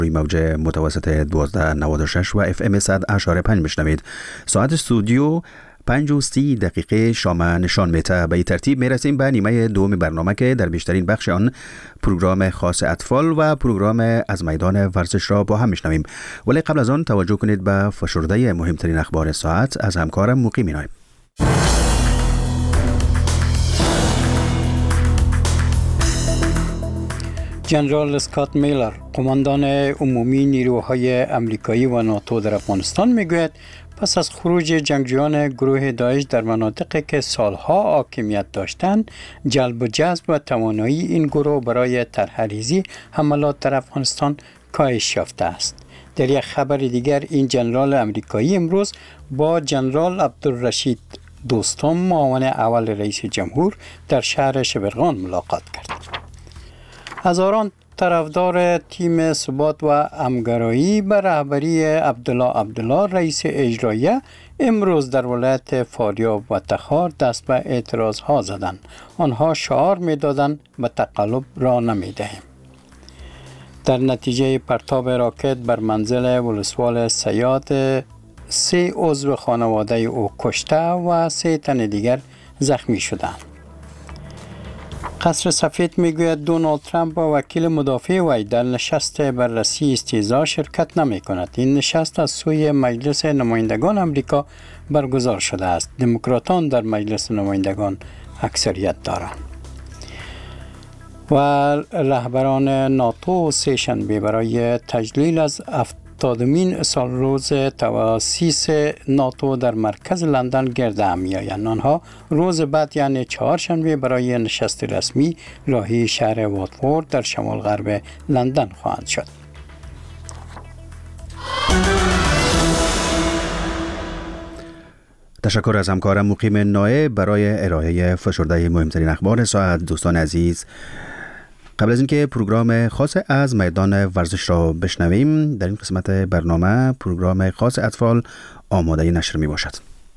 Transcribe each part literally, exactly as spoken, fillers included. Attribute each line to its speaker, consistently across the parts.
Speaker 1: روی موج متوسط دوازده نود و شش و اف ام صد اشاره پنج میشنوید. ساعت استودیو پنج و سی دقیقه شام نشان میده. به این ترتیب میرسیم به نیمه دوم برنامه که در بیشترین بخش آن پروگرام خاص اطفال و پروگرام از میدان ورزش را با هم میشنویم. ولی قبل از آن توجه کنید به فشرده مهمترین اخبار ساعت از همکارم مقیم نایب.
Speaker 2: جنرال اسکات میلر، قماندان عمومی نیروهای امریکایی و ناتو در افغانستان میگوید پس از خروج جنگجویان گروه داعش در مناطقی که سالها حاکمیت داشتند، جلب و جذب و توانایی این گروه برای طرح‌ریزی حملات در افغانستان کاهش یافته است. در یک خبر دیگر این جنرال امریکایی امروز با جنرال عبدالرشید دوستم، معاون اول رئیس جمهور، در شهر شبرغان ملاقات کرد. هزاران طرفدار تیم ثبات و همگرایی به رهبری عبدالله عبدالله رئیس اجراییه امروز در ولایت فاریاب و تخار دست به اعتراض ها زدند. آنها شعار می دادند به تقلب را نمی دهیم. در نتیجه پرتاب راکت بر منزل ولسوال سیاد، سه عضو خانواده او کشته و سه تن دیگر زخمی شدند. قصر سفید میگوید دونالد ترامپ و وکیل مدافع وی در نشست بررسی استیضاح شرکت نمی کند. این نشست از سوی مجلس نمایندگان امریکا برگزار شده است. دموکراتان در مجلس نمایندگان اکثریت دارند. و رهبران ناتو سه شنبه برای تجلیل از هفتادمین سال روز تأسیس ناتو در مرکز لندن گرد هم می‌آیند. آنها روز بعد یعنی چهارشنبه برای نشست رسمی راهی شهر واتفورد در شمال غرب لندن خواهند شد.
Speaker 1: تشکر از همکارم مقیم نایب برای ارائه فشرده مهمترین اخبار ساعت. دوستان عزیز، قبل از اینکه پروگرام خاص از میدان ورزش را بشنویم، در این قسمت برنامه پروگرام خاص اطفال آماده نشر می باشد.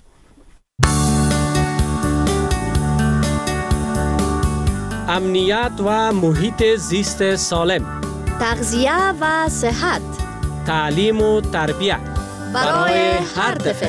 Speaker 3: امنیت و محیط زیست سالم،
Speaker 4: تغذیه و صحت،
Speaker 3: تعلیم و تربیت
Speaker 4: برای هر طفل.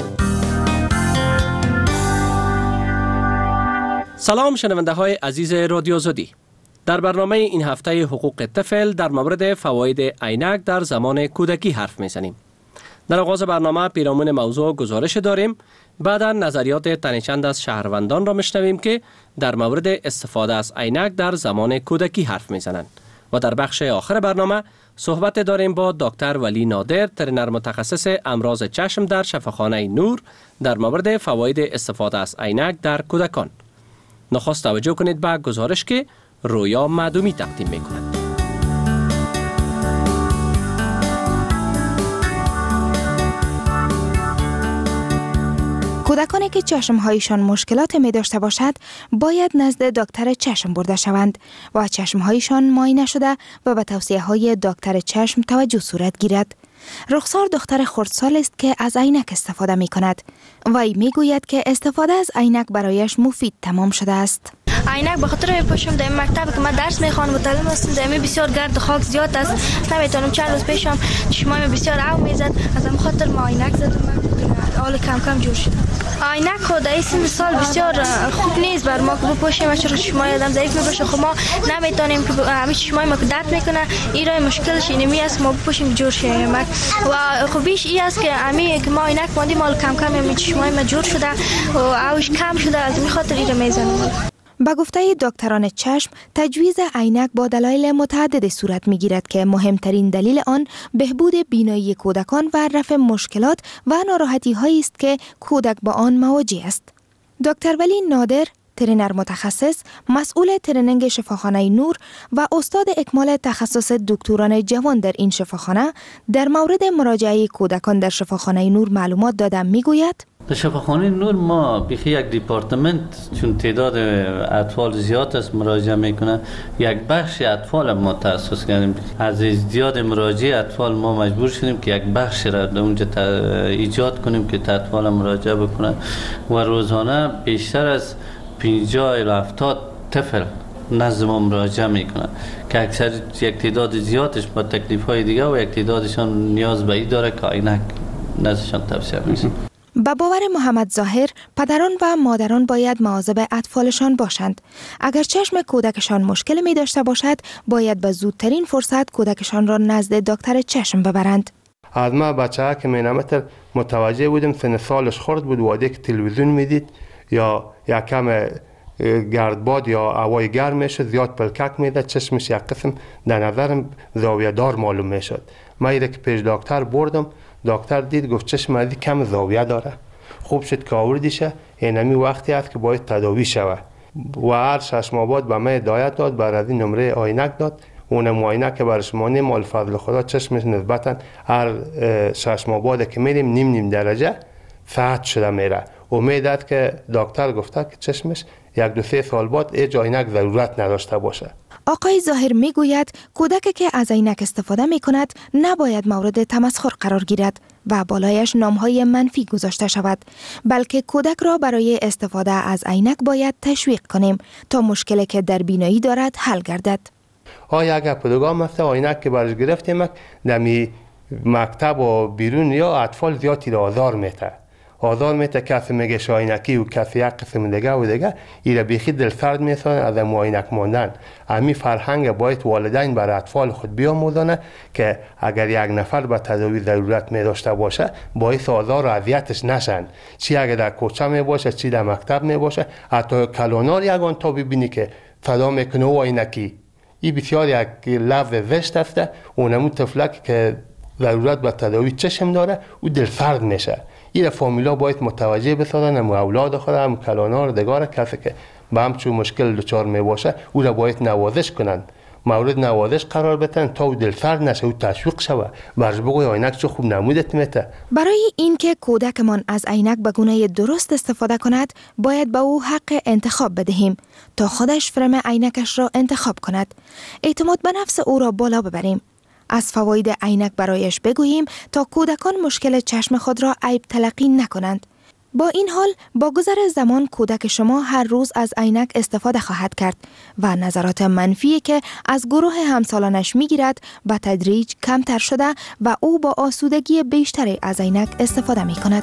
Speaker 3: سلام شنونده های عزیز رادیو زودی. در برنامه این هفته حقوق طفل در مورد فواید عینک در زمان کودکی حرف میزنیم. در آغاز برنامه پیرامون موضوع گزارش داریم. بعدا نظریات تنیچند از شهروندان را میشنویم که در مورد استفاده از عینک در زمان کودکی حرف میزنند. و در بخش آخر برنامه صحبت داریم با دکتر ولی نادر، ترینر متخصص امراض چشم در شفاخانه نور، در مورد فواید استفاده از عینک در کودکان. نخست توجه کنید به گزارش که رویا معدومی تقدیم می‌کند.
Speaker 5: کودکانی که چشمهایشان مشکلات می داشته باشد باید نزد دکتر چشم برده شوند و چشمهایشان معاینه شده و به توصیه های دکتر چشم توجه صورت گیرد. رخسار دختر خردسال است که از عینک استفاده می کند. وی می گوید که استفاده از عینک برایش مفید تمام شده است.
Speaker 6: عینک به خاطر میپوشم در مکتب که من درس میخوانم، متعلم هستم، در بسیار گرد و خاک زیاد است، نمیتونم چند روز پیشم چشمایم بسیار آب میزد، از همین خاطر ما عینک زدم، حال کم کم جور شد. عینک خود این سال بسیار خوب نیست بر ما که بپوشیم، چون چشمای آدم ضعیف میباشه. خب ما نمیتونیم که همین چشمای ما که درد میکنه، این راه مشکلش اینمی است ما بپوشیم جور شه. و خوبیش این است که همین که ما عینک ماندیم حال کم کم همین چشمای ما جور شده و آوش کم شده، از این خاطر این رو میزنم.
Speaker 5: به گفته دکتران چشم، تجویز عینک با دلایل متعدد صورت می‌گیرد که مهمترین دلیل آن بهبود بینایی کودکان و رفع مشکلات و ناراحتی‌هایی است که کودک با آن مواجه است. دکتر ولی نادر، ترینر متخصص، مسئول ترینینگ شفاخانه نور و استاد اکمال تخصص دکتران جوان در این شفاخانه، در مورد مراجعه کودکان در شفاخانه نور معلومات داده می‌گوید:
Speaker 7: در شفاخانه نور ما بیخی یک دیپارتمنت، چون تعداد اطفال زیاد است مراجعه میکنه، یک بخش اطفال ما تأسیس کردیم. از ازدیاد مراجعه اطفال ما مجبور شدیم که یک بخش را در اونجا ایجاد کنیم که اطفال مراجعه بکنن و روزانه بیشتر از پنجاه الی هفتاد طفل نزد ما مراجعه میکنن که اکثر یک تعداد زیادش با تکلیف های دیگه و یک تعدادشان نیاز به این داره که عینک نزدشان توصیه میشه.
Speaker 5: با باور محمد ظاهر، پدران و مادران باید مواظب اطفالشان باشند. اگر چشم کودکشان مشکل می داشته باشد، باید به زودترین فرصت کودکشان را نزد دکتر چشم ببرند.
Speaker 8: از ما بچه ها که مینامتر متوجه بودیم سن سالش خورد بود واده که تلویزیون میدید یا یا کم گردباد یا هوای گرم میشد زیاد پلکک میده چشمش یک قسم در نظرم زاویه دار معلوم میشد. ما ایره که پیش دکتر بردم، دکتر دید گفت چشم ازی کم زاویه داره، خوب شد که آوردیشه، اینمی وقتی است که باید تداوی شود و هر شش ماه بعد به من هدایت داد، بعد از این نمره عینک داد. اون معاینه که برای شما نیم مال فضل خدا چشمش نسبتا هر شش ماه بعد که میریم نیم نیم درجه ساعت شده میره. امید است که دکتر گفته که چشمش یک دو سه سال بعد هیچ عینک ضرورت نداشته باشه.
Speaker 5: آقای ظاهر میگوید کودکی که از عینک استفاده می کند نباید مورد تمسخر قرار گیرد و بالایش نامهای منفی گذاشته شود، بلکه کودک را برای استفاده از عینک باید تشویق کنیم تا مشکلی که در بینایی دارد حل گردد.
Speaker 8: آیا اگر پدوگام هسته عینک که برش گرفتیم دمی مکتب و بیرون یا اطفال زیادی را آزار میته آزار میته کسی میگه شاینکی و کسی یک قسم دیگه و دیگه ایره بیخی دل سرد میسانه از معاینک ماندن. امی فرهنگ باید والدین برای اطفال خود بیاموزانه که اگر یک نفر به تداوی ضرورت می داشته باشه باعث آزار و اذیتش نشن، چی اگر در کوچه می باشه چی در مکتب می باشه. حتی کلانار یگان تا ببینی که صدا میکنه و عینکی، این بسیار یک لفظ زشت است. اونمون طفلک که ضرورت به تداوی چشم داره او دل سرد میشه. این فامیلا باید متوجه بسازن، هم اولاد خود هم کلانار دگار کسی که به همچون مشکل دچار می باشه او را باید نوازش کنن، مورد نوازش قرار بدن تا او دل سرد نشه، او تشویق شوه. برش بگوی عینک چه خوب نمودت میته.
Speaker 5: برای اینکه کودکمان از عینک به گونه درست استفاده کند باید به او حق انتخاب بدهیم تا خودش فرم عینکش را انتخاب کند. اعتماد به نفس او را بالا ببریم. از فواید عینک برایش بگوییم تا کودکان مشکل چشم خود را عیب تلقی نکنند. با این حال با گذر زمان کودک شما هر روز از عینک استفاده خواهد کرد و نظرات منفی که از گروه همسالانش میگیرد به تدریج کمتر شده و او با آسودگی بیشتری از عینک استفاده می کند.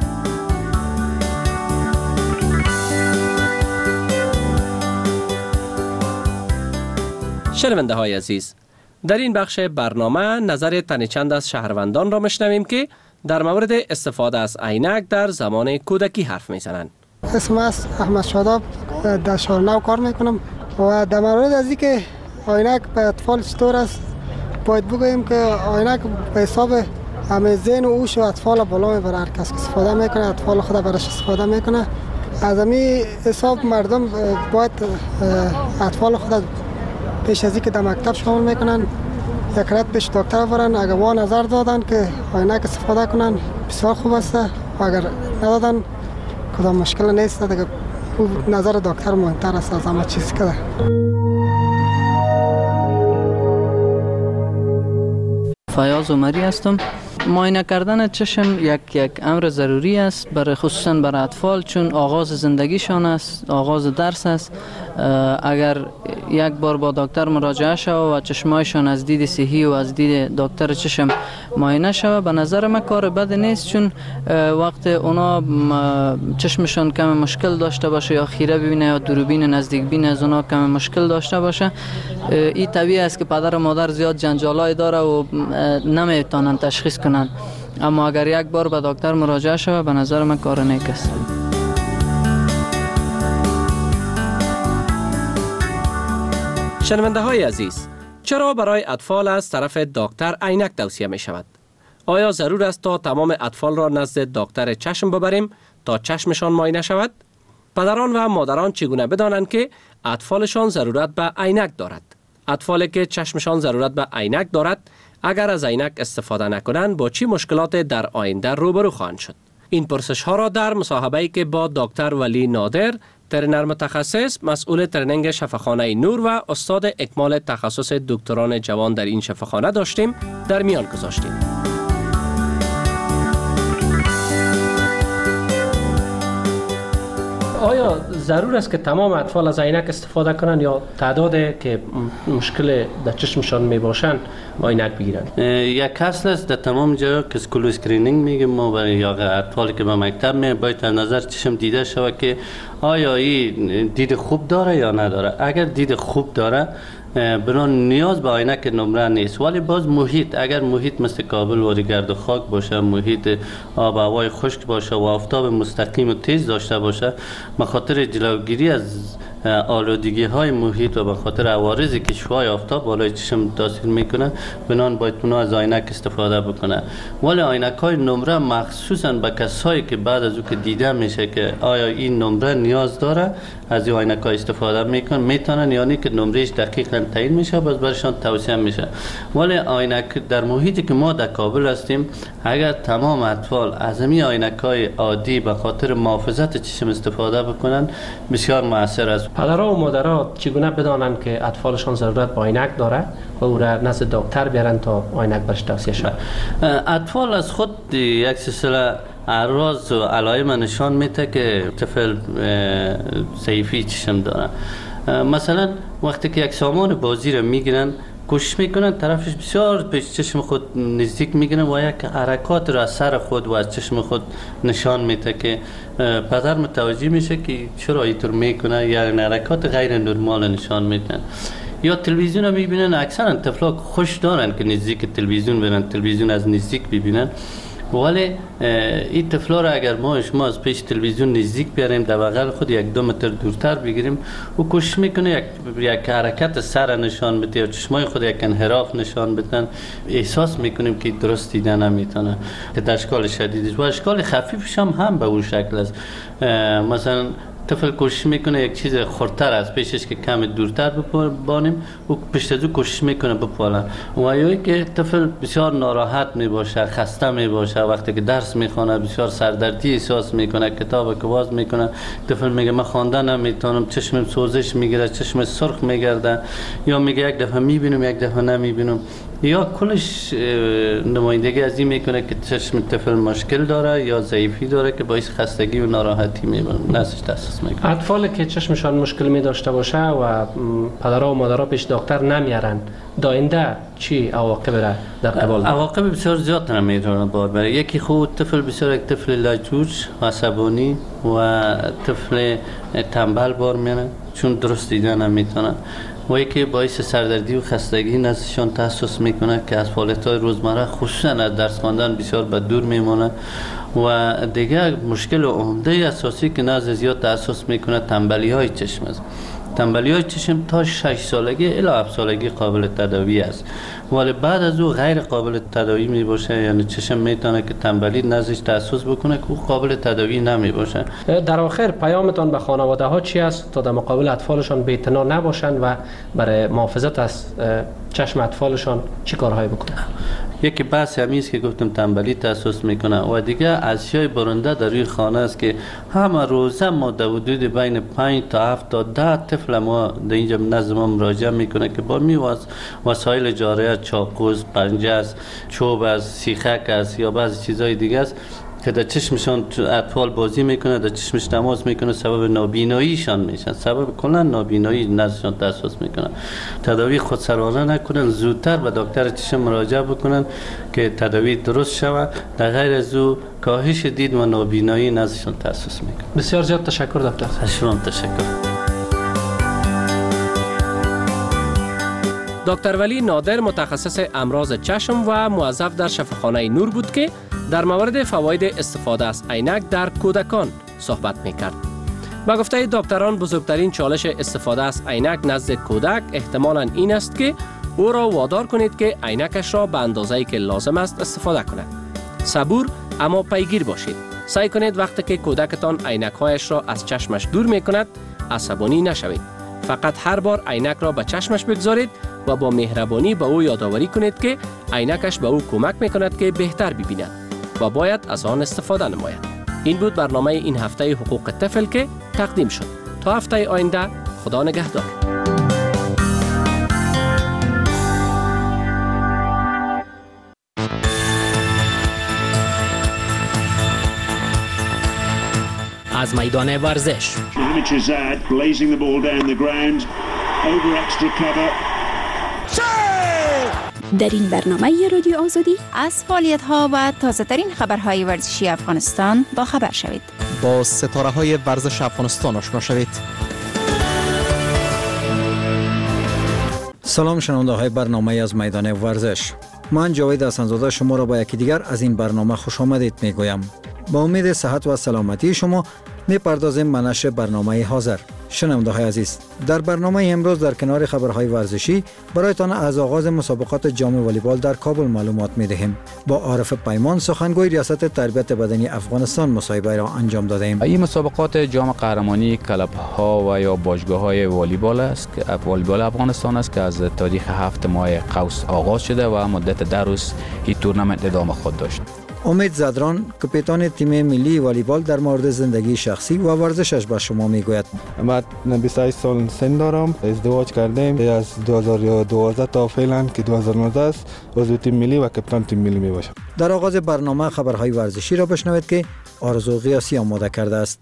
Speaker 3: شنونده های عزیز، در این بخش برنامه نظر تن چند از شهروندان را میشنویم که در مورد استفاده از عینک در زمان کودکی حرف میزنند.
Speaker 9: اسم است احمد شاداب، در شهر نو کار میکنم و در مورد از اینکه عینک به اطفال چطور است باید بگوییم که عینک به حساب همه ذهن و هوش و اطفال بالا میبره. هر کس که استفاده میکنه اطفال خود برش استفاده میکنه. از همین حساب مردم باید اطفال خود پیش از اینکه در مکتب شامل میکنن یک رات پیش دکتر برن. اگر وا نظر دادن که عینک استفاده کنن بسیار خوب است و اگر ندادن کدام مشکل نیست دیگه. نظر دکتر مهمتر است از همه چیز که
Speaker 10: فیاض عمری هستم. معاینه کردن چشم یک یک امر ضروری است، برای خصوصا برای اطفال، چون آغاز زندگیشان است، آغاز درس است. اگر یک بار با دکتر مراجعه شود و چشمایشان از دید صحی و از دید دکتر چشم معاینه شود، به نظر من کار بد نیست، چون وقت اونا چشمشان کم مشکل داشته باشه یا خیره ببینه یا دوربین نزدیک بین از اونا کم مشکل داشته باشه، این طبیعی است که پدر و مادر زیاد جنجالای داره و نمیتونن تشخیص کنن. اما اگر یک بار به دکتر مراجعه شود به نظر من کار نیک است.
Speaker 3: شنونده های عزیز، چرا برای اطفال از طرف دکتر عینک توصیه می شود؟ آیا ضرور است تا تمام اطفال را نزد دکتر چشم ببریم تا چشمشان معاینه شود؟ پدران و مادران چگونه بدانند که اطفالشان ضرورت به عینک دارد؟ اطفالی که چشمشان ضرورت به عینک دارد اگر از عینک استفاده نکنند با چی مشکلات در آینده روبرو خواهند شد؟ این پرسش ها را در مصاحبه‌ای که با دکتر ولی نادر، ترینر متخصص مسئول ترنینگ شفاخانه نور و استاد اکمال تخصص دکتران جوان در این شفاخانه داشتیم در میان گذاشتیم. آیا ضرور است که تمام اطفال از عینک استفاده کنند یا تعدادی که مشکل در چشمشان می باشند عینک بگیرند؟
Speaker 7: یک اصل است در تمام جا که اسکول اسکرینینگ میگیم ما برای یا اطفالی که به مکتب می باید از نظر چشم دیده شود که آیا این دید خوب داره یا نداره. اگر دید خوب داره برای نیاز به عینک نمره نیست، ولی باز محیط، اگر محیط مثل کابل و گرد و خاک باشه، محیط آب و هوای خشک باشه و آفتاب مستقیم و تیز داشته باشه، به خاطر جلوگیری از آلودگی های محیط و به خاطر عوارضی که شعاع آفتاب بالای چشم تاثیر میکنه، بنان باید اونا از عینک استفاده بکنه. ولی عینک های نمره مخصوصا به کسایی که بعد از او که دیده میشه که آیا این نمره نیاز داره، از این عینک های استفاده میکنن، میتونن، یعنی که نمرهش دقیقاً تعیین میشه، باز برشان توصیه میشه. ولی عینک در محیطی که ما در کابل هستیم، اگر تمام اطفال از این عینک های عادی به خاطر محافظت چشم استفاده بکنن، بسیار مؤثر است.
Speaker 3: پدرها و مادرها چگونه بدانند که اطفالشان ضرورت به عینک داره و او را نزد دکتر بیارن تا عینک برش توصیه شود؟
Speaker 7: اطفال از خود یک سلسله اعراض و علائم نشان میده که طفل ضعیفی چشم داره. مثلا وقتی که یک سامان بازی را میگیرن، کوشش میکنن طرفش بسیار پیش چشم خود نزدیک میگیرن و یک حرکات را از سر خود و از چشم خود نشان میده که پدر متوجه میشه که چرا اینطور میکنه، یا حرکات غیر نرمال نشان میدن. یا تلویزیون رو میبینن، اکثرا طفلا خوش دارن که نزدیک تلویزیون برن، تلویزیون از نزدیک ببینن. ولی این طفلا را اگر ما شما از پیش تلویزیون نزدیک بیاریم، در بغل خود یک دو متر دورتر بگیریم، و کوشش میکنه یک یک حرکت سر نشان بده یا چشمای خود یک انحراف نشان بدن، احساس میکنیم که درست دیدن نمیتونه، که در اشکال شدیدش و اشکال خفیفش هم هم به اون شکل است. مثلا طفل کوشش میکنه یک چیز خردتر از پیشش که کم دورتر ببانیم و پشت از او کوشش میکنه بپالن، و یا که طفل بسیار ناراحت میباشه، خسته میباشه، وقتی که درس میخونه بسیار سردردی احساس میکنه، کتاب که باز میکنه طفل میگه من خواندن نمیتونم، چشمم سوزش میگیره، چشم سرخ میگرده، یا میگه یک دفعه میبینم یک دفعه نمیبینم، یا کلش نمایندگی از این میکنه که چشم طفل مشکل داره یا ضعیفی داره که باعث خستگی و ناراحتی میبونه نزدش تحسس میکنه.
Speaker 3: اطفالی که چشمشان مشکل می داشته باشه و پدرها و مادرها پیش دکتر نمیارن، داینده چی عواقب را در قبال داره؟
Speaker 7: عواقب بسیار زیاد نمیتونه بار بره. یکی خود طفل بسیار یک طفل لجوج و عصبانی و طفل تنبل بار میره، چون درست دیدن نمیتونه، و یکی باعث سردردی و خستگی نزدشان تحسس میکنه که از فعالیت‌های روزمره خصوصا از درس خواندن بسیار به دور میمونه. و دیگه مشکل عمده اساسی که نزد زیاد تحسس میکنه تنبلی های چشم است. تنبلی های چشم تا شش سالگی الی هفت سالگی قابل تداوی است، ولی بعد از او غیر قابل تداوی می باشه، یعنی چشم میتونه که تنبلی نزدش تحسس بکنه که او قابل تداوی نمی باشه.
Speaker 3: در آخر پیامتان به خانواده ها چی است تا در مقابل اطفالشان بی‌اعتنا نباشند و برای محافظت از چشم اطفالشان چی کارهایی بکنند؟
Speaker 7: یکی بحث همین است که گفتم تنبلی تحسس میکنه، و دیگه اشیای برنده در روی خانه است که همه روزه ما در حدود بین پنج تا هفت تا ده طفل ما در اینجا نزد ما مراجعه میکنه که با می وسایل جاره، چاقوست، پنجه است، چوب است، سیخک است یا بعضی چیزهای دیگه است که در چشمشان اطفال بازی میکنه، در چشمش تماس میکنه، سبب نابیناییشان میشن، سبب کلا نابینایی نزدشان تحسس میکنه. تداوی خودسرانه نکنن، زودتر به دکتر چشم مراجعه بکنن که تداوی درست شود، در غیر از او کاهش دید و نابینایی نزدشان تحسس میکنه.
Speaker 3: بسیار زیاد تشکر دکتر.
Speaker 7: شما تشکر.
Speaker 3: دکتر ولی نادر متخصص امراض چشم و موظف در شفاخانه نور بود که در مورد فواید استفاده از عینک در کودکان صحبت میکرد. با گفته دکتران بزرگترین چالش استفاده از عینک نزد کودک احتمالاً این است که او را وادار کنید که عینکش را به اندازه‌ای که لازم است استفاده کند. صبور اما پیگیر باشید. سعی کنید وقتی که کودکتان عینک‌هایش را از چشمش دور میکند عصبانی نشوید. فقط هر بار عینک را به چشمش بگذارید و با مهربانی به او یادآوری کنید که عینکش به او کمک میکند که بهتر ببیند و باید از آن استفاده نماید. این بود برنامه این هفته حقوق طفل که تقدیم شد. تا هفته آینده، خدا نگهدار. از میدان ورزش.
Speaker 11: در این برنامه رادیو آزادی
Speaker 12: از فعالیت‌ها و تازه‌ترین خبرهای ورزشی افغانستان با خبر شوید.
Speaker 13: با ستاره‌های ورزش افغانستان آشنا شوید.
Speaker 14: سلام شنونده های برنامه از میدان ورزش. من جاوید حسن‌زاده شما را با یکی دیگر از این برنامه خوش آمدید میگویم. با امید صحت و سلامتی شما میپردازیم به نشر برنامه حاضر. شنونده های عزیز، در برنامه امروز در کنار خبرهای ورزشی برایتان از آغاز مسابقات جام والیبال در کابل معلومات میدهیم. با عارف پیمان سخنگوی ریاست تربیت بدنی افغانستان مصاحبه را انجام دادیم.
Speaker 15: این مسابقات جام قهرمانی کلب ها و یا باشگاه های والیبال است که والیبال افغانستان است که از تاریخ هفت ماه قوس آغاز شده و مدت ده روز این تورنمنت ادامه خود داشت.
Speaker 14: امید زدران کاپیتان تیم ملی والیبال در مورد زندگی شخصی و ورزشش به شما میگوید.
Speaker 16: من بیست و هشت سال سن دارم. ازدواج کردیم از دو هزار و دوازده تا فعلا که دو هزار و نوزده است عضو تیم ملی و کاپیتان تیم ملی می باشم.
Speaker 14: در آغاز برنامه خبرهای ورزشی را بشنوید که آرزو قیاسی آماده کرده است.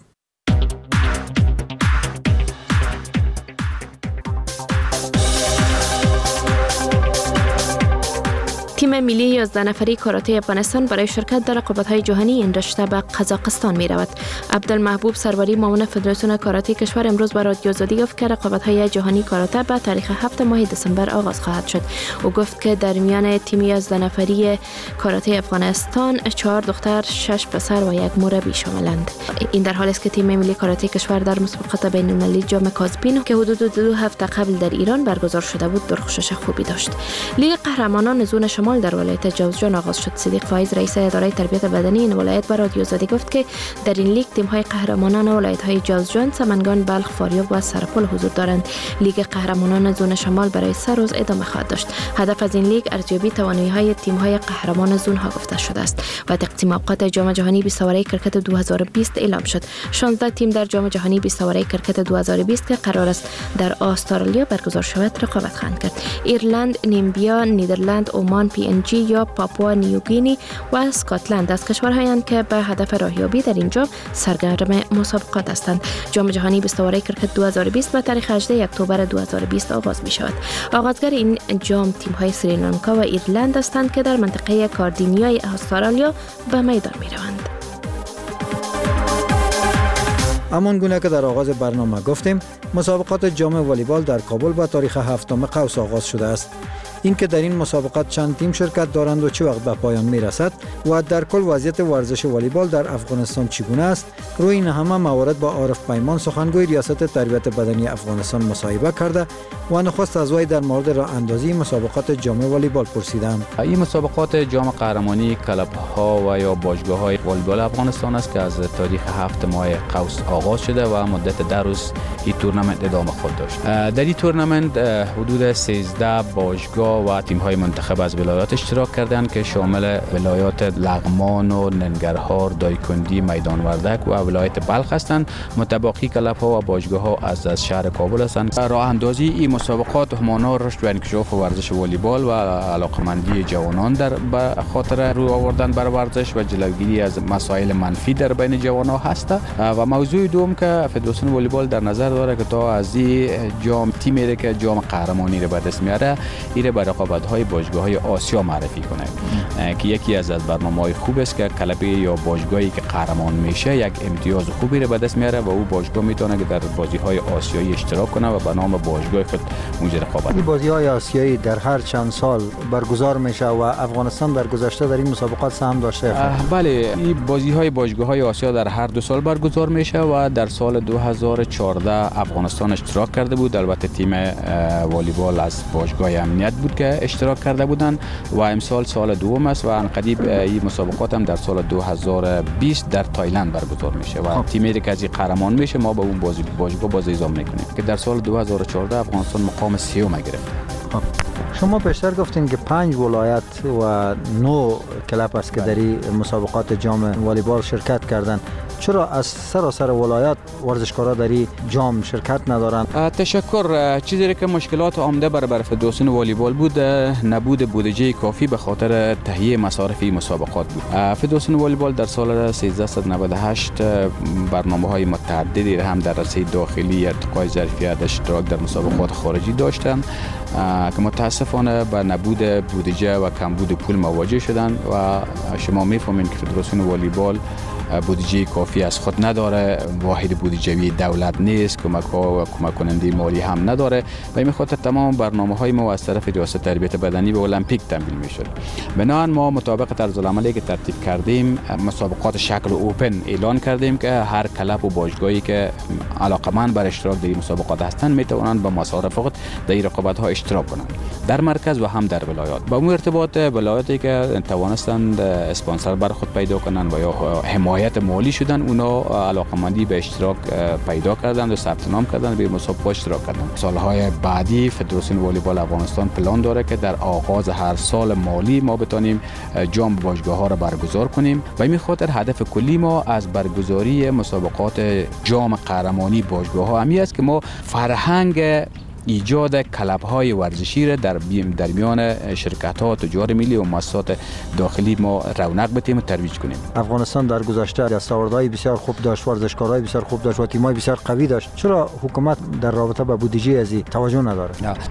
Speaker 17: تیم ملی یازده نفری کاراته افغانستان برای شرکت در رقابت‌های جهانی این رشته به قزاقستان می‌رود. عبدالمحبوب سروری معاون فدراسیون کاراته کشور امروز به رادیو آزادی گفت که رقابت‌های جهانی کاراته به تاریخ هفت ماه دسامبر آغاز خواهد شد. او گفت که در میان تیم یازده نفری کاراته افغانستان چهار دختر، شش پسر و یک مربی شاملند. این در حالی است که تیم ملی کاراته کشور در مسابقات بین‌المللی جام کازپین که حدود دو هفته قبل در ایران برگزار شده بود درخشش خوبی داشت. لیگ قهرمانان زون شمال در ولایت جوزجان آغاز شد. صدیق فایز رئیس اداره تربیت بدنی این ولایت به رادیو آزادی گفت که در این لیگ تیم‌های قهرمانان ولایت‌های جوزجان، سمنگان، بلخ، فاریاب و سرپل حضور دارند. لیگ قهرمانان زون شمال برای سه روز ادامه خواهد داشت. هدف از این لیگ ارزیابی توانایی‌های تیم‌های قهرمان زون‌ها گفته شده است و تقسیم اوقات جام جهانی بیست سواره کرکت دو هزار و بیست اعلام شد. شانزده تیم در جام جهانی بیست سواره کرکت دو هزار و بیست که قرار است در استرالیا برگزار شود رقابت خواهند کرد. ایرلند، نیمبیا، نیدرلند، عمان، پی ان جی یا پاپوا نیوگینی و اسکاتلند از کشورهایند که به هدف راهیابی در این جام سرگرم مسابقات هستند. جام جهانی بیست سواره کرکت دو هزار و بیست به تاریخ هجدهم اکتبر دو هزار و بیست آغاز می شود. آغازگر این جام تیم‌های سریلانکا و ایرلند هستند که در منطقه کاردینیای استرالیا به میدان می روند.
Speaker 14: همان گونه که در آغاز برنامه گفتیم، مسابقات جام والیبال در کابل با تاریخ هفتم قوس آغاز شده است. اینکه در این مسابقات چند تیم شرکت دارند و چه وقت به پایان میرسد و در کل وضعیت ورزش والیبال در افغانستان چگونه است، روی این همه موارد با عارف پیمان سخنگوی ریاست تربیت بدنی افغانستان مصاحبه کرده و نخست از وی در مورد راه اندازی مسابقات جام والیبال پرسیدم.
Speaker 15: این مسابقات جام قهرمانی کلب ها و یا باشگاه های والیبال افغانستان است که از تاریخ هفت ماه قوس آغاز شده و مدت ده روز این تورنمنت ادامه خود داشت. در این تورنمنت حدود سیزده باشگاه و تیم‌های منتخب از ولایات اشتراک کردند که شامل ولایات لغمان و ننگرهار، دایکندی، میدان وردک و ولایت بلخ هستند. متباقی کلب‌ها و باشگاه‌ها از از شهر کابل هستند. راه اندازی این مسابقات همانا رشد و انکشاف ورزش والیبال و علاقمندی جوانان در به خاطر رو آوردن بر ورزش و جلوگیری از مسائل منفی در بین جوانان هست. و موضوع دوم که فدراسیون والیبال در نظر داره که تا از این جام تیمی که جام قهرمانی رو به دست میاره، این به رقابت‌های باشگاه‌های آسیا معرفی کنه که یکی از برنامه‌های خوب است که کلبی یا باشگاهی که قهرمان میشه یک امتیاز خوبی رو به دست میاره و او باشگاه میتونه که در بازی‌های آسیایی اشتراک کنه و به نام باشگاه خود اونجا رقابت.
Speaker 14: این بازی‌های آسیایی در هر چند سال برگزار میشه و افغانستان در گذشته در این مسابقات سهم داشته.
Speaker 15: بله، این بازی‌های باشگاه‌های آسیا در هر دو سال برگزار میشه و در سال دو هزار و چهارده افغانستان اشتراک کرده بود. البته تیم والیبال از باشگاه امنیت بود که اشتراک کرده بودند و امسال سال دوم است و ان قریب این مسابقات هم در سال دو هزار و بیست در تایلند برگزار میشه و تیمی که از قهرمان میشه ما به اون بازی باشگاه باز اعزام میکنیم که در سال دو هزار و چهارده افغانستان مقام سوم گرفت.
Speaker 14: شما پیشتر گفتین که پنج ولایت و نو کلب است که در این مسابقات جام والیبال شرکت کردن. چرا از سراسر ولایت ورزشکارا در این جام شرکت ندارند؟
Speaker 15: تشکر. چیزی که مشکلات عمده بر بر فدراسیون والیبال بود نبود بودجه کافی به خاطر تهیه مصارف این مسابقات بود. فدراسیون والیبال در سال سیزده نود و هشت برنامه‌های متعددی هم در رسه داخلی، ارتقای ظرفیت، اشتراک در مسابقات خارجی داشتند که متاسفانه با نبود بودجه و کمبود پول مواجه شدند و شما می‌فهمید که فدراسیون والیبال بودجه کافی از خود نداره، واحد بودجه‌ای دولت نیست، کمک ها و کمک کننده مالی هم نداره و این خاطر تمام برنامه‌های ما از طرف ریاست تربیت بدنی به المپیک تمویل می‌شد. بنابراین ما مطابق طرزالعملی که ترتیب کردیم مسابقات شکل اوپن اعلان کردیم که هر کلب و باشگاهی که علاقه‌مند بر اشتراک در این مسابقات هستند میتوانند با مصارف خود در این رقابت‌ها اشتراک کنند در مرکز و هم در ولایات. با اون ارتباط ولایاتی که توانستند اسپانسر بر خود پیدا کنند و یا حمایت مالی شدن، اونا علاقمندی به اشتراک پیدا کردند و ثبت نام کردند به مسابقه اشتراک کردند. سالهای بعدی فدراسیون والیبال افغانستان پلان داره که در آغاز هر سال مالی ما بتونیم جام باشگاه ها را برگزار کنیم و این خاطر هدف کلی ما از برگزاری مسابقات جام قهرمانی باشگاه ها همی است که ما فرهنگ ایجاد کلب‌های ورزشی را در در میان شرکت‌ها، تجار ملی و مؤسسات داخلی ما رونق بدیم و ترویج کنیم.
Speaker 14: افغانستان در گذشته دستاوردهای بسیار خوب داشت، ورزشکارای بسیار خوب داشت و تیم‌های بسیار قوی داشت. چرا حکومت در رابطه با بودجه از این توجه نداره؟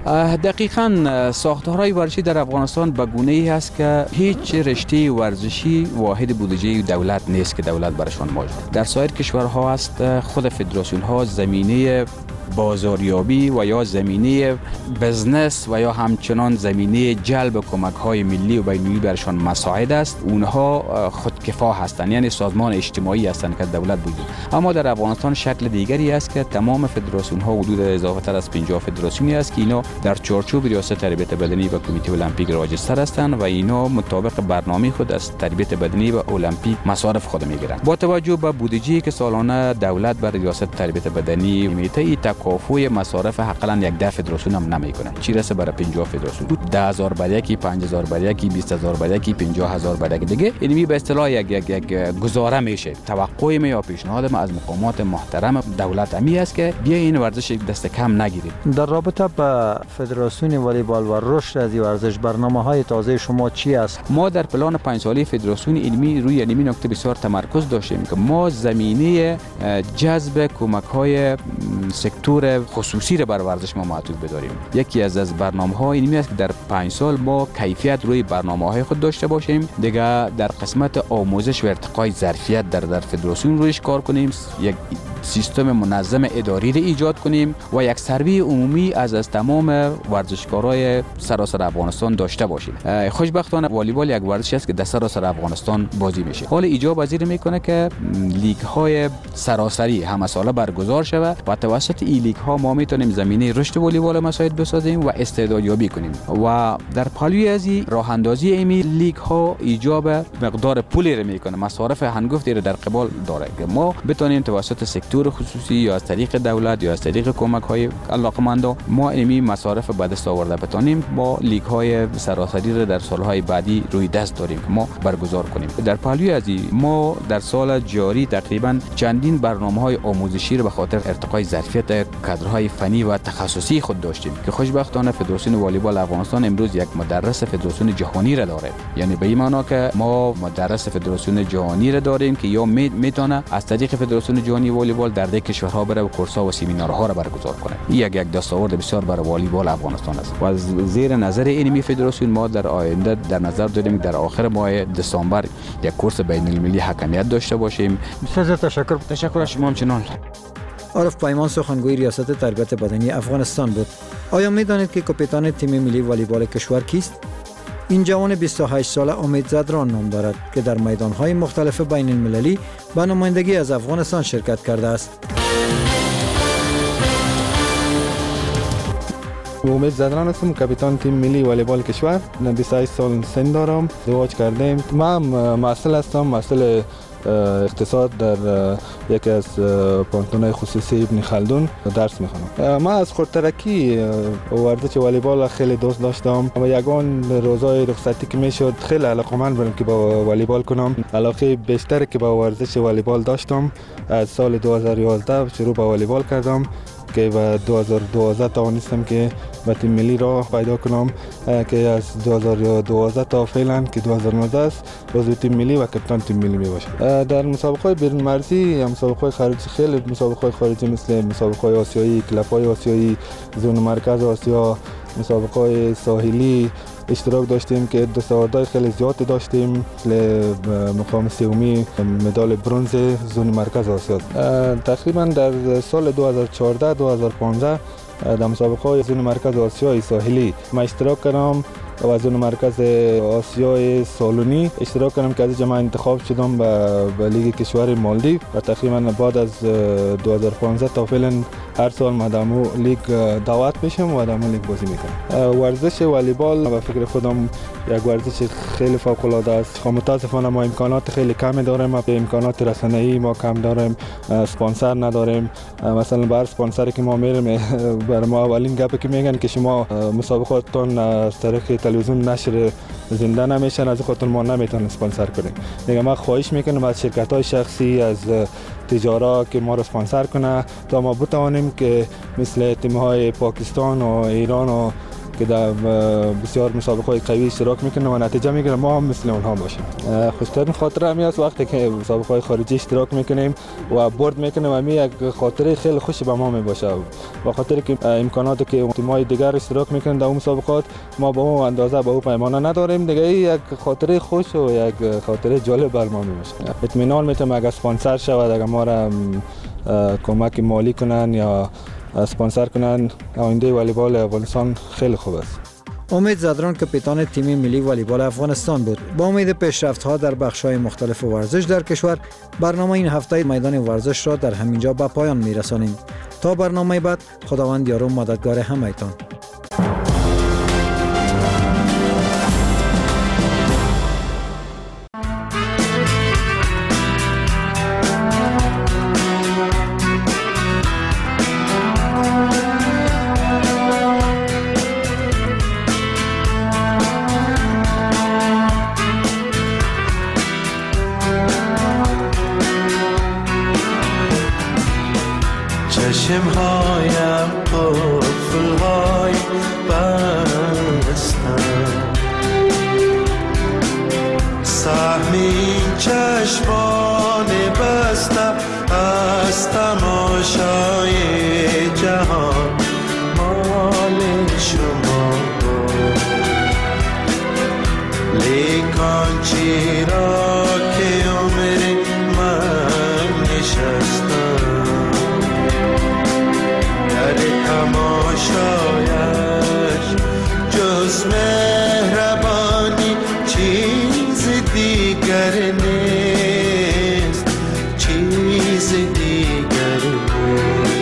Speaker 15: دقیقاً ساختارهای ورزشی در افغانستان به گونه‌ای است که هیچ رشته ورزشی واحد بودجه دولت نیست که دولت برشان موجود. در سایر کشورها است خود فدراسیون‌ها زمینه بازاریابی و یا زمینه بزنس و یا همچنان زمینه جلب کمک‌های ملی و بین‌المللی برشان مساعد است. اونها خودکفا هستند، یعنی سازمان اجتماعی هستند که دولت بوده. اما در افغانستان شکل دیگری است که تمام فدراسیون‌ها حدود اضافه تر از پنجاه فدراسیونی است که اینا در چارچوب ریاست تربیت بدنی و کمیته المپیک راجستر هستند و اینا مطابق برنامه خود از تربیت بدنی و المپیک مصارف خود میگیرند. با توجه به بودجه‌ای که سالانه دولت بر ریاست تربیت بدنی میته تکافوی مصارف حقاً یک ده فدراسیون هم نمیکنه، چی رسه برای پنجاه فدراسیون. ده هزار بر یکی، پنج هزار بر یکی، بیست هزار بر یکی، پنجاه هزار بر یک دیگه، یعنی به اصطلاح یک یک یک گزاره میشه. توقع می یا پیشنهاد ما از مقامات محترم دولت امی است که بیا این ورزش دست کم نگیرید.
Speaker 14: در رابطه با فدراسیون والیبال و رشد از این ورزش برنامه‌های تازه شما چی است؟
Speaker 15: ما در پلان پنج ساله فدراسیون علمی روی علمی نکته بسیار تمرکز داشتیم که ما زمینه جذب کمک‌های سکتور خصوصی را بر ورزش ما معطوف بداریم. یکی از از برنامه‌ها این است که در پنج سال ما کیفیت روی برنامه‌های خود داشته باشیم. دیگه در قسمت آموزش و ارتقای ظرفیت در در فدراسیون رویش کار کنیم. یک سیستم منظم اداری را ایجاد کنیم و یک سروی عمومی از از تمام ورزشکارای سراسر افغانستان داشته باشیم. خوشبختانه والیبال یک ورزشی است که در سراسر افغانستان بازی میشه. حال ایجاب پذیر میکنه که لیگ های سراسری همه ساله برگزار شود و توسط این لیگ ها ما میتونیم زمینه رشد والیبال مساعد بسازیم و استعدادیابی کنیم و در پالوی از این راه اندازی این لیگ ها ایجاب مقدار پولی را میکنه، مصارف هنگفتی را در قبال داره که ما بتونیم توسط سکتور خصوصی یا از طریق دولت یا از طریق کمک های علاقمندا ما علمی مصارف به دست آورده بتونیم با لیگ های سراسری را در سالهای بعدی روی دست داریم که ما برگزار کنیم. در پهلوی از این ما در سال جاری تقریبا چندین برنامه‌های آموزشی را به خاطر ارتقای ظرفیت کادرهای فنی و تخصصی خود داشتیم که خوشبختانه فدراسیون والیبال افغانستان امروز یک مدرس فدراسیون جهانی را داره. یعنی به این معنا که ما مدرس فدراسیون جهانی را داریم که یا میتونه از طریق فدراسیون جهانی والیبال در ده کشورها بره و کورس‌ها و سمینارها را برگزار کنه. این یک یک دستاورد بسیار برای والیبال افغانستان است و از زیر نظر اینمی فدراسیون ما در آینده در نظر داریم در آخر ماه دسامبر یک کورس بین‌المللی حکمیت داشته باشیم.
Speaker 14: بسیار تشکر.
Speaker 15: تشکر از شما همچنان.
Speaker 14: عارف پیمان سخنگوی ریاست تربیت بدنی افغانستان بود. آیا می‌دانید که کاپیتان تیم ملی والیبال کشور کیست؟ این جوان بیست و هشت ساله امید زدران نام دارد که در میدان‌های مختلف بین المللی به نمایندگی از افغانستان شرکت کرده است.
Speaker 16: امید زدران هستم، کاپیتان تیم ملی والیبال کشور. بیست و هشت سال سن دارم، ازدواج کردم. من مسئول هستم، مسئول اقتصاد در یکی از پانتون‌های خصوصی ابن خلدون درس میخونم. من از خردترکی ورزش والیبال خیلی دوست داشتم و یگان روزای رخصتی که میشد خیلی علاقه‌مند بودم که با والیبال کنم. علاقه بیشتری که با ورزش والیبال داشتم از سال دو هزار و یازده شروع با والیبال کردم که و دو هزار و دوازده توانستم که به تیم ملی را پیدا کنم که از دو هزار و دوازده تا فعلا که دو هزار و نوزده است عضو تیم ملی و کاپیتان تیم ملی می باشم. در مسابقات بیرون مرزی یا مسابقات خارجی خیلی مسابقات خارجی مثل مسابقات آسیایی، کلاب‌های آسیایی، زون مرکز آسیا، مسابقات ساحلی اشتراک داشتیم که دستاوردهای خیلی زیادی داشتیم. مقام سومی مدال برنز زون مرکز آسیا. تقریبا در سال دو هزار و چهارده دو هزار و پانزده در مسابقات زون مرکز آسیای ساحلی ما اشتراک کردم و از اون مرکز آسیای سالونی اشتراک کردم که از جمع انتخاب شدم به لیگ کشور مالدیو و تقریبا بعد از دو هزار و پانزده تا فعلا هر سال ما در لیگ دعوت میشم و در لیگ بازی میکنم. ورزش والیبال به فکر خودم یک ورزش خیلی فوق العاده است. متاسفانه ما امکانات خیلی کمی داریم، ما امکانات رسانه‌ای ما کم داریم، اسپانسر نداریم. مثلا بر اسپانسری که ما میریم بر ما اولین گپی که میگن که شما مسابقاتتون از طریق تلویزیون نشر زنده نمیشن، از خاطر ما نمیتونن اسپانسر کنیم. دیگه ما خواهش میکنم از شرکت‌های شخصی، از تجارت که ما رو اسپانسر کنه تا ما بتوانیم که مثل تیم‌های پاکستان و ایران و که در بسیار مسابقات قوی اشتراک میکنه و نتیجه میگیره ما هم مثل اونها باشیم. خوشترین خاطره همی است وقتی که مسابقات خارجی اشتراک میکنیم و برد میکنیم و می یک خاطره خیلی خوشی به ما میباشه و خاطری که امکاناتی که تیم‌های دیگر اشتراک میکنن در اون مسابقات ما با اون اندازه با اون پیمانه نداریم. دیگه یک خاطره خوش و یک خاطره جالب بر ما میباشه. اطمینان میتونم اگه اسپانسر شود، اگه ما را کمک مالی کنن یا اسپانسر کنن، آینده والیبال افغانستان خیلی خوب است.
Speaker 14: امید زدران کاپیتان تیم ملی والیبال افغانستان بود. با امید پیشرفت‌ها در بخش‌های مختلف ورزش در کشور، برنامه این هفته میدان ورزش را در همینجا به پایان می‌رسانیم. تا برنامه بعد، خداوند یار و مددگار همه‌تان.
Speaker 18: چشمهایم قفل‌های بستم، سهمی چشمان بستم از تماشای جهان مال شما بود. لیکن چرا که عمر من نشستم تماشایش جز مهربانی چیز دیگر نیست، چیز دیگر نیست.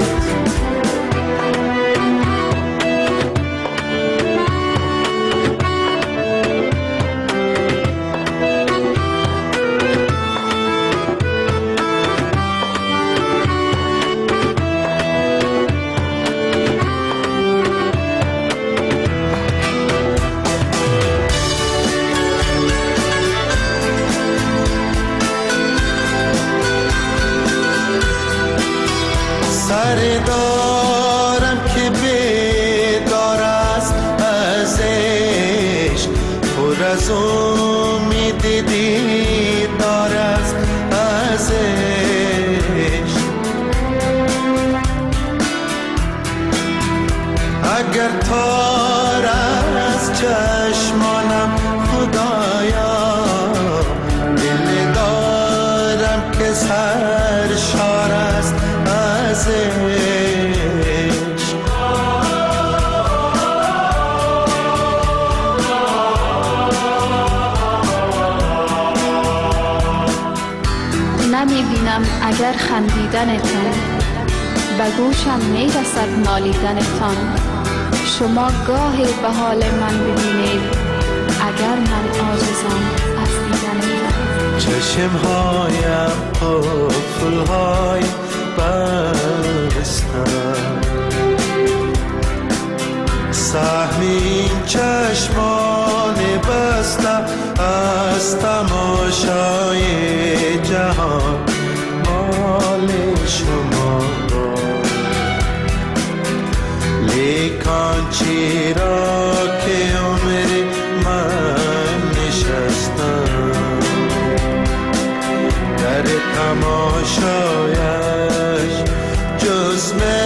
Speaker 18: دارم که بیدار است از عشق، پر از امید دیدار است از عشق. اگر تار از چشمانم خدایا، دل دارم که سرشار است از عشق.
Speaker 19: نمی‌بینم اگر خندیدنتان، به گوشم می‌رسد نالیدنتان. شما گاهی به حال من ببینید اگر من عاجزم از دیدنتان.
Speaker 18: چشمهایم قفل‌های بستم، سهم این چشمان بسته از تماشای جهان مال شما، لیکن چرا که عمر من نشستم در تماشایش جز من